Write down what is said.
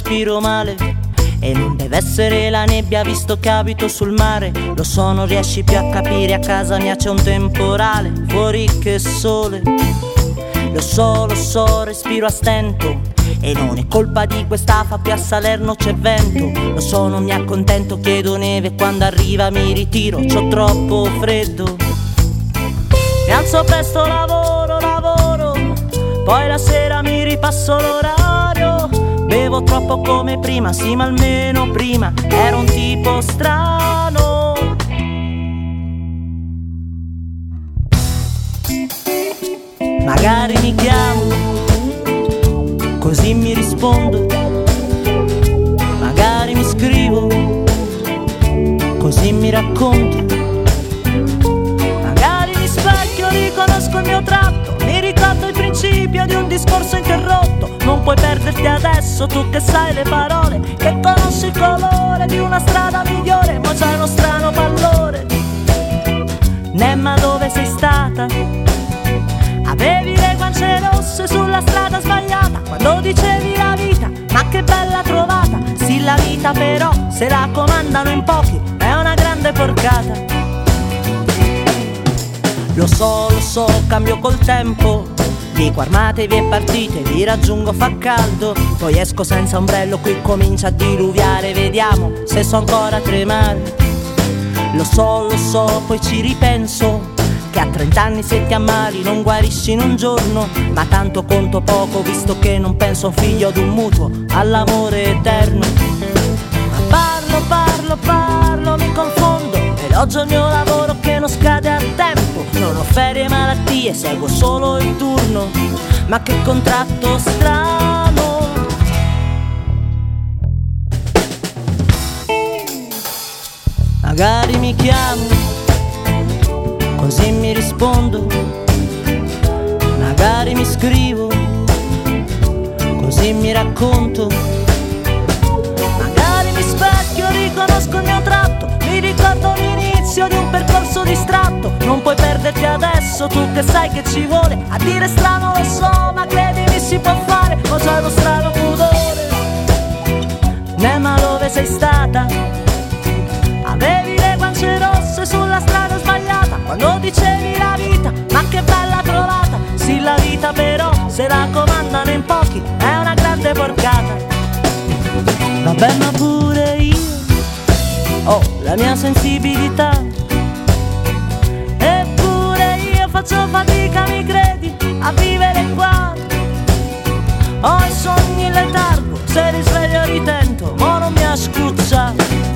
respiro male. E non deve essere la nebbia visto che abito sul mare. Lo so, non riesci più a capire, a casa mia c'è un temporale. Fuori che sole. Lo so, respiro a stento. E non è colpa di quest'afa, qui a Salerno c'è vento. Lo so, non mi accontento, chiedo neve, quando arriva mi ritiro, c'ho troppo freddo. Mi alzo presto, lavoro, poi la sera mi ripasso l'orario. Bevo troppo come prima, sì, ma almeno prima ero un tipo strano. Magari mi chiamo, così mi rispondo. Magari mi scrivo, così mi racconto. Magari mi specchio, riconosco il mio tratto. Mi ricordo il principio di un discorso interrotto. Non puoi perderti adesso, tu che sai le parole, che conosci il colore di una strada migliore. Ma c'è uno strano pallore. Nemma, dove sei stata? Avevi le guance rosse sulla strada sbagliata quando dicevi la vita, ma che bella trovata. Sì, la vita però, se la comandano in pochi, è una grande porcata. Lo so, cambio col tempo. Dico armatevi e partite, vi raggiungo, fa caldo. Poi esco senza ombrello, qui comincia a diluviare. Vediamo se so ancora tremare. Lo so, poi ci ripenso, che a 30 anni se ti ammali non guarisci in un giorno. Ma tanto conto poco, visto che non penso a un figlio ad un mutuo, all'amore eterno. Ma parlo, mi confondo. Elogio il mio lavoro che non scade a tempo. Non ho ferie e malattie, seguo solo il turno. Ma che contratto strano. Magari mi chiamo, così mi rispondo. Magari mi scrivo, così mi racconto. Magari mi specchio, riconosco il mio tratto. Mi ricordo l'inizio di un percorso distratto. Non puoi perderti adesso, tu che sai che ci vuole. A dire strano lo so, ma credimi si può fare. Ma c'è uno strano pudore. Nemma, dove sei stata? Avevi le guance rosse sulla strada sbagliata quando dicevi la vita, ma che bella trovata. Sì, la vita però, se la comandano in pochi, è una grande porcata. Vabbè, ma pure io ho la mia sensibilità. Eppure io faccio fatica, mi credi, a vivere qua. Ho i sogni in letargo, se li sveglio ritento, ma non mi ascuccia.